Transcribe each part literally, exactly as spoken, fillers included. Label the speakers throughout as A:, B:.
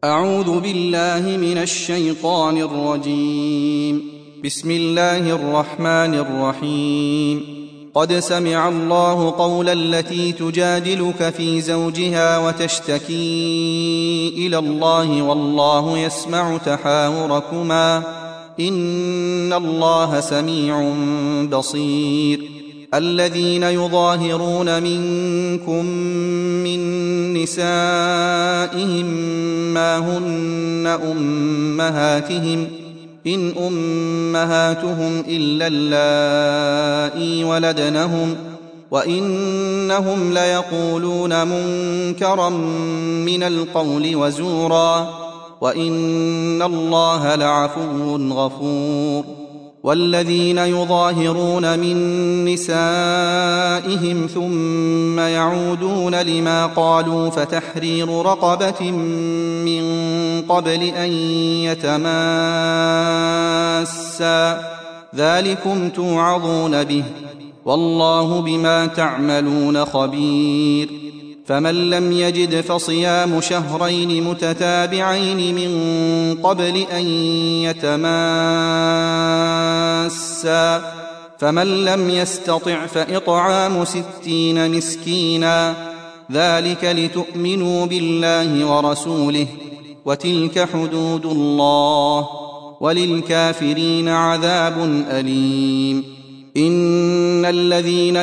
A: أعوذ بالله من الشيطان الرجيم. بسم الله الرحمن الرحيم. قد سمع الله قول التي تجادلك في زوجها وتشتكي إلى الله والله يسمع تحاوركما إن الله سميع بصير. الذين يظاهرون منكم من نسائهم ما هن أمهاتهم إن أمهاتهم إلا اللائي ولدنهم وإنهم ليقولون منكرا من القول وزورا وإن الله لعفو غفور. والذين يظاهرون من نسائهم ثم يعودون لما قالوا فتحرير رقبة من قبل أن يتماسا ذلكم توعظون به والله بما تعملون خبير. فمن لم يجد فصيام شهرين متتابعين من قبل أن يتماسا فمن لم يستطع فإطعام ستين مسكينا ذلك لتؤمنوا بالله ورسوله وتلك حدود الله وللكافرين عذاب أليم. إن الذين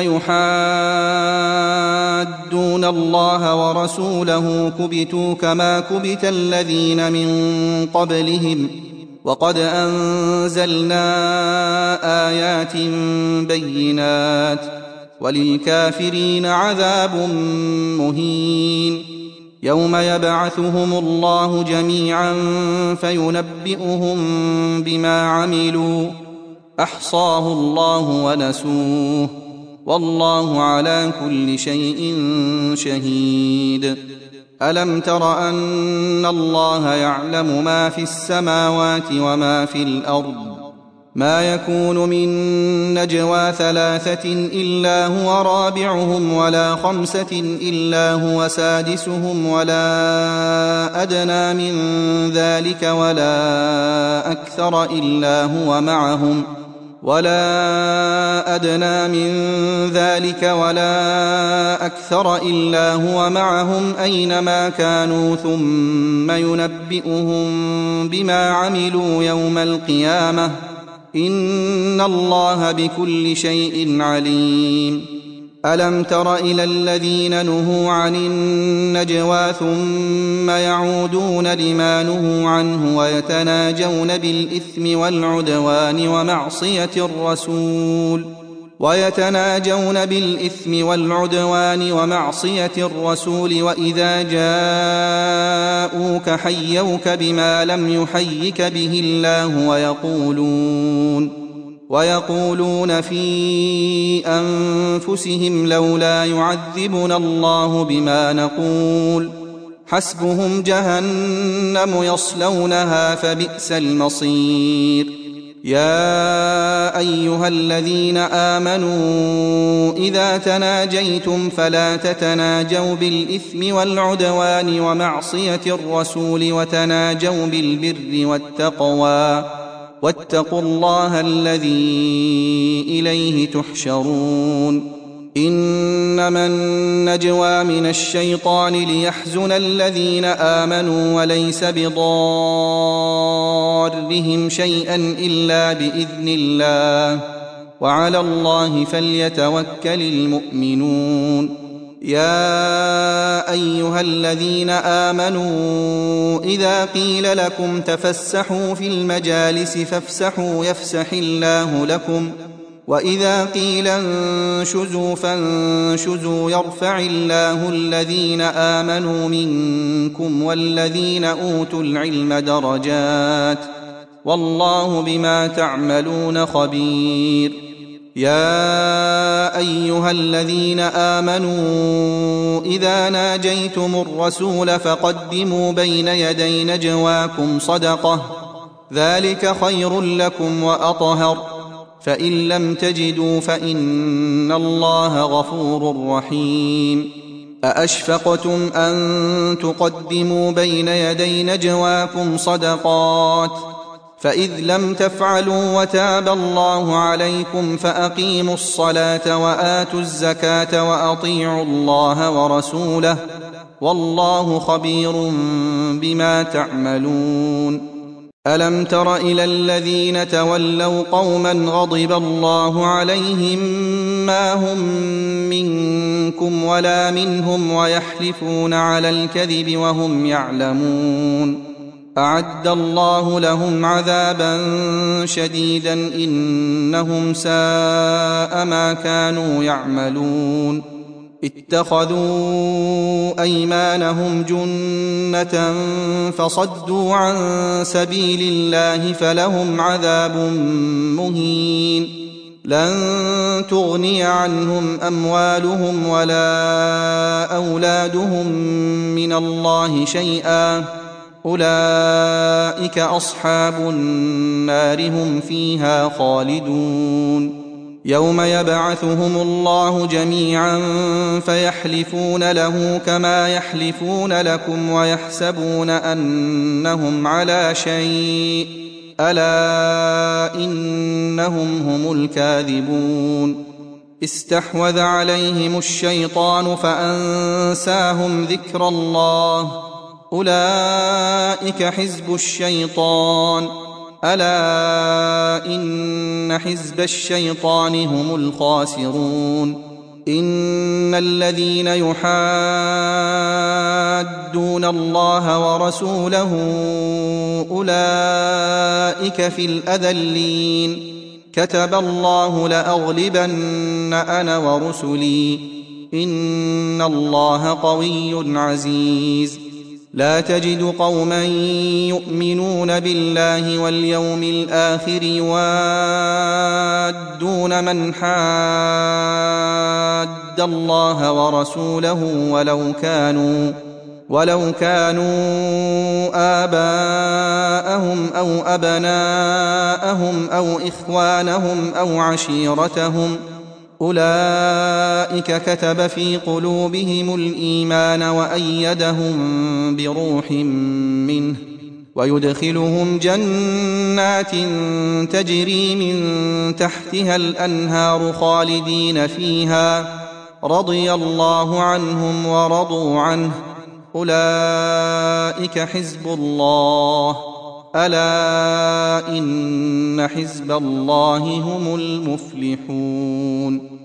A: يحادون الله ورسوله كبتوا كما كبت الذين من قبلهم وقد أنزلنا آيات بينات وللكافرين عذاب مهين. يوم يبعثهم الله جميعا فينبئهم بما عملوا أحصاه الله ونسوه والله على كل شيء شهيد. ألم تر أن الله يعلم ما في السماوات وما في الأرض ما يكون من نجوى ثلاثة إلا هو رابعهم ولا خمسة إلا هو سادسهم ولا أدنى من ذلك ولا أكثر إلا هو معهم ولا أدنى من ذلك ولا أكثر إلا هو معهم أينما كانوا ثم ينبئهم بما عملوا يوم القيامة إن الله بكل شيء عليم. ألم تر إلى الذين نهوا عن النجوى ثم يعودون لما نهوا عنه ويتناجون بالإثم والعدوان ومعصية الرسول ويتناجون بالإثم والعدوان ومعصية الرسول وإذا جاءوك حيوك بما لم يحيك به الله ويقولون ويقولون في أنفسهم لولا يعذبنا الله بما نقول حسبهم جهنم يصلونها فبئس المصير. يا أيها الذين آمنوا إذا تناجيتم فلا تتناجوا بالإثم والعدوان ومعصية الرسول وتناجوا بالبر والتقوى واتقوا الله الذي إليه تحشرون. إنما النجوى من الشيطان ليحزن الذين آمنوا وليس بضارهم شيئا إلا بإذن الله وعلى الله فليتوكل المؤمنون. يا أيها الذين آمنوا إذا قيل لكم تفسحوا في المجالس فافسحوا يفسح الله لكم وإذا قيل انشزوا فانشزوا يرفع الله الذين آمنوا منكم والذين أوتوا العلم درجات والله بما تعملون خبير. يا أيها الذين آمنوا إذا ناجيتم الرسول فقدموا بين يدي نجواكم صدقة ذلك خير لكم وأطهر فإن لم تجدوا فإن الله غفور رحيم. أأشفقتم أن تقدموا بين يدي نجواكم صدقات فإذ لم تفعلوا وتاب الله عليكم فأقيموا الصلاة وآتوا الزكاة وأطيعوا الله ورسوله والله خبير بما تعملون. ألم تر إلى الذين تولوا قوما غضب الله عليهم ما هم منكم ولا منهم ويحلفون على الكذب وهم يعلمون أعد الله لهم عذابا شديدا إنهم ساء ما كانوا يعملون. اتخذوا أيمانهم جنة فصدوا عن سبيل الله فلهم عذاب مهين لن تغني عنهم أموالهم ولا أولادهم من الله شيئا أولئك أصحاب النار هم فيها خالدون. يوم يبعثهم الله جميعا فيحلفون له كما يحلفون لكم ويحسبون أنهم على شيء ألا إنهم هم الكاذبون. استحوذ عليهم الشيطان فأنساهم ذكر الله أولئك حزب الشيطان ألا إن حزب الشيطان هم الخاسرون. إن الذين يحادون الله ورسوله أولئك في الأذلين كتب الله لأغلبن أنا ورسلي إن الله قوي عزيز. لا تجد قوما يؤمنون بالله واليوم الآخر يوادون من حاد الله ورسوله ولو كانوا ولو كانوا آباءهم أو أبناءهم أو إخوانهم أو عشيرتهم أولئك كتب في قلوبهم الإيمان وأيدهم بروح منه ويدخلهم جنات تجري من تحتها الأنهار خالدين فيها رضي الله عنهم ورضوا عنه أولئك حزب الله ألا إن حزب الله هم المفلحون.